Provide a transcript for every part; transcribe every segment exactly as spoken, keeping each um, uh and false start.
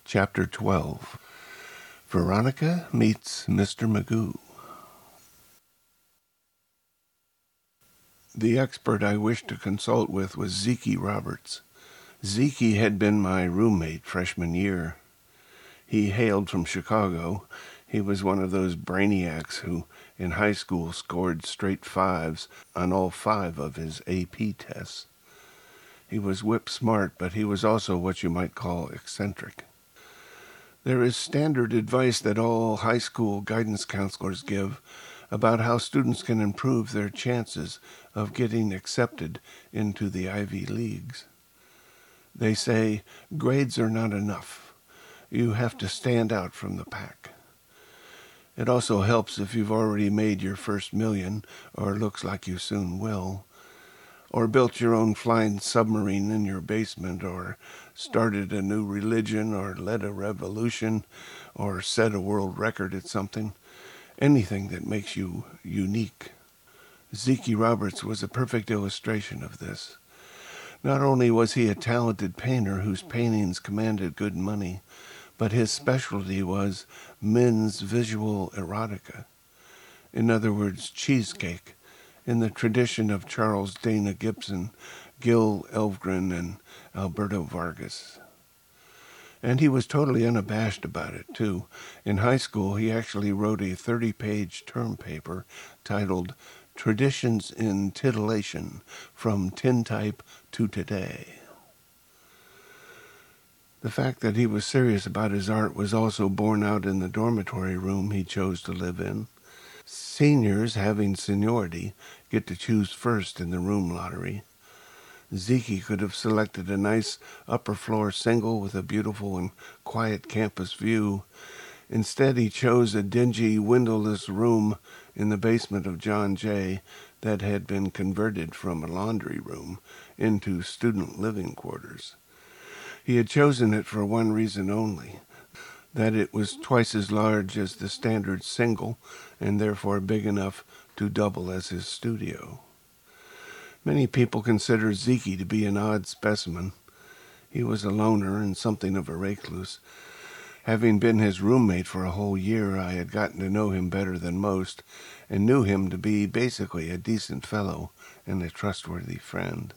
Chapter twelve. Veronica Meets Mister Magoo. The expert I wished to consult with was Zeke Roberts. Zeke had been my roommate freshman year. He hailed from Chicago. He was one of those brainiacs who, in high school, scored straight fives on all five of his A P tests. He was whip smart, but he was also what you might call eccentric. There is standard advice that all high school guidance counselors give about how students can improve their chances of getting accepted into the Ivy Leagues. They say grades are not enough. You have to stand out from the pack. It also helps if you've already made your first million, or looks like you soon will, or built your own flying submarine in your basement, or started a new religion, or led a revolution, or set a world record at something. Anything that makes you unique. Zeke Roberts was a perfect illustration of this. Not only was he a talented painter whose paintings commanded good money, but his specialty was men's visual erotica. In other words, cheesecake, in the tradition of Charles Dana Gibson, Gil Elvgren, and Alberto Vargas. And he was totally unabashed about it, too. In high school, he actually wrote a thirty-page term paper titled Traditions in Titillation, From Tintype to Today. The fact that he was serious about his art was also borne out in the dormitory room he chose to live in. Seniors, having seniority, get to choose first in the room lottery. Zeke could have selected a nice upper-floor single with a beautiful and quiet campus view. Instead, he chose a dingy, windowless room in the basement of John Jay that had been converted from a laundry room into student living quarters. He had chosen it for one reason only, that it was twice as large as the standard single and therefore big enough to double as his studio. Many people consider Zeke to be an odd specimen. He was a loner and something of a recluse. Having been his roommate for a whole year, I had gotten to know him better than most, and knew him to be basically a decent fellow and a trustworthy friend.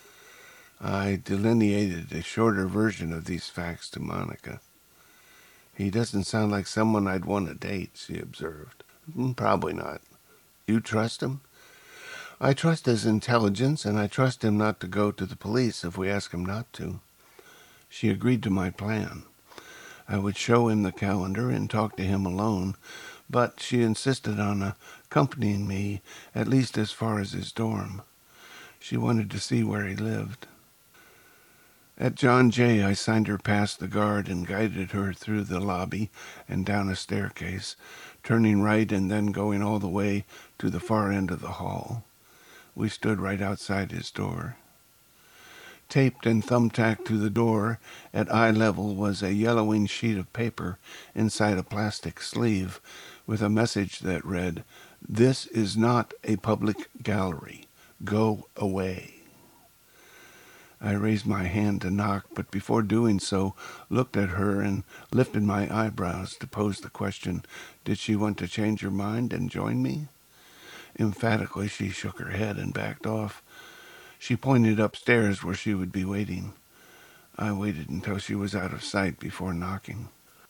I delineated a shorter version of these facts to Monica. "He doesn't sound like someone I'd want to date," she observed. "Probably not. You trust him?" "I trust his intelligence, and I trust him not to go to the police if we ask him not to." She agreed to my plan. I would show him the calendar and talk to him alone, but she insisted on accompanying me at least as far as his dorm. She wanted to see where he lived. At John Jay, I signed her past the guard and guided her through the lobby and down a staircase, turning right and then going all the way to the far end of the hall. We stood right outside his door. Taped and thumbtacked to the door at eye level was a yellowing sheet of paper inside a plastic sleeve with a message that read, "This is not a public gallery. Go away." I raised my hand to knock, but before doing so, looked at her and lifted my eyebrows to pose the question, did she want to change her mind and join me? Emphatically, she shook her head and backed off. She pointed upstairs where she would be waiting. I waited until she was out of sight before knocking.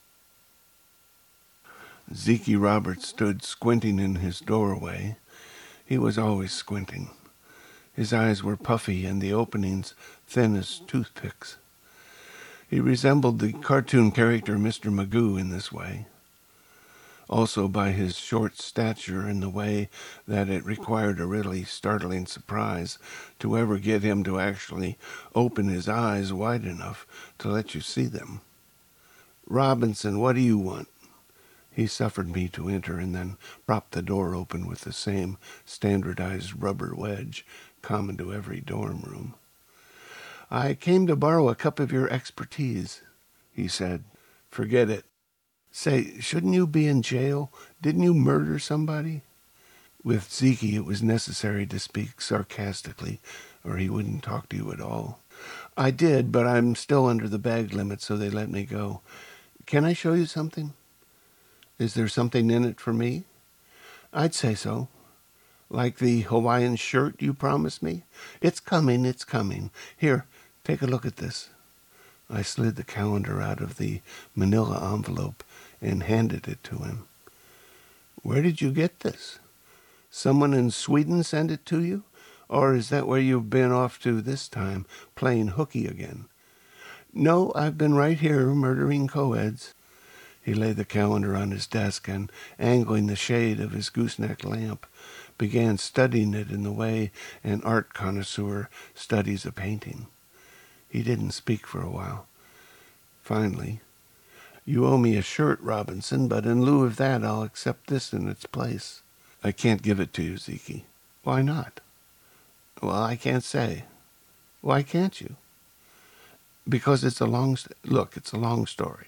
Zeke Roberts stood squinting in his doorway. He was always squinting. His eyes were puffy and the openings thin as toothpicks. He resembled the cartoon character Mister Magoo in this way. Also by his short stature and the way that it required a really startling surprise to ever get him to actually open his eyes wide enough to let you see them. "Robinson, what do you want?" He suffered me to enter and then propped the door open with the same standardized rubber wedge common to every dorm room. "I came to borrow a cup of your expertise," he said. "Forget it. Say, shouldn't you be in jail? Didn't you murder somebody?" With Zeke, it was necessary to speak sarcastically, or he wouldn't talk to you at all. "I did, but I'm still under the bag limit, so they let me go. Can I show you something? Is there something in it for me? I'd say so. Like the Hawaiian shirt you promised me? It's coming, it's coming. Here, take a look at this. I slid the calendar out of the manila envelope and handed it to him. Where did you get this? Someone in Sweden sent it to you? Or is that where you've been off to this time, playing hooky again? No, I've been right here murdering co-eds. He laid the calendar on his desk and, angling the shade of his gooseneck lamp, began studying it in the way an art connoisseur studies a painting. He didn't speak for a while. Finally, you owe me a shirt, Robinson, but in lieu of that I'll accept this in its place. I can't give it to you, Zeke. Why not? Well, I can't say. Why can't you? Because it's a long... St- Look, it's a long story.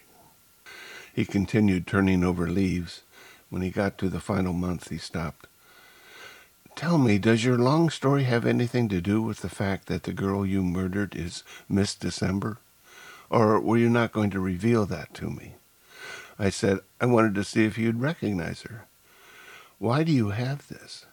He continued turning over leaves. When he got to the final month, he stopped. Tell me, does your long story have anything to do with the fact that the girl you murdered is Miss December? Or were you not going to reveal that to me? I said I wanted to see if you'd recognize her. Why do you have this?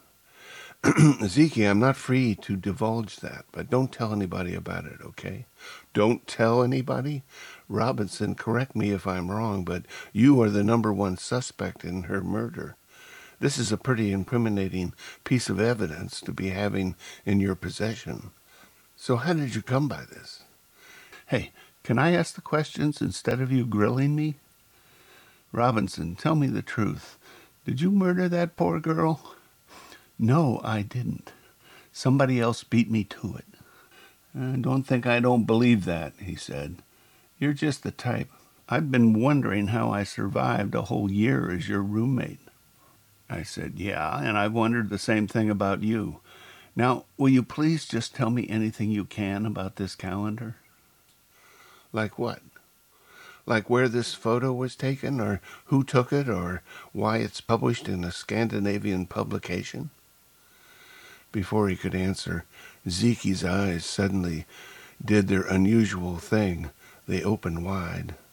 Zeke, I'm not free to divulge that, but don't tell anybody about it, okay? Don't tell anybody? Robinson, correct me if I'm wrong, but you are the number one suspect in her murder. This is a pretty incriminating piece of evidence to be having in your possession. So how did you come by this? Hey, can I ask the questions instead of you grilling me? Robinson, tell me the truth. Did you murder that poor girl? No, I didn't. Somebody else beat me to it. Uh, don't think I don't believe that, he said. You're just the type. I've been wondering how I survived a whole year as your roommate. I said, yeah, and I've wondered the same thing about you. Now, will you please just tell me anything you can about this calendar? Like what? Like where this photo was taken, or who took it, or why it's published in a Scandinavian publication? Before he could answer, Zeke's eyes suddenly did their unusual thing. They opened wide.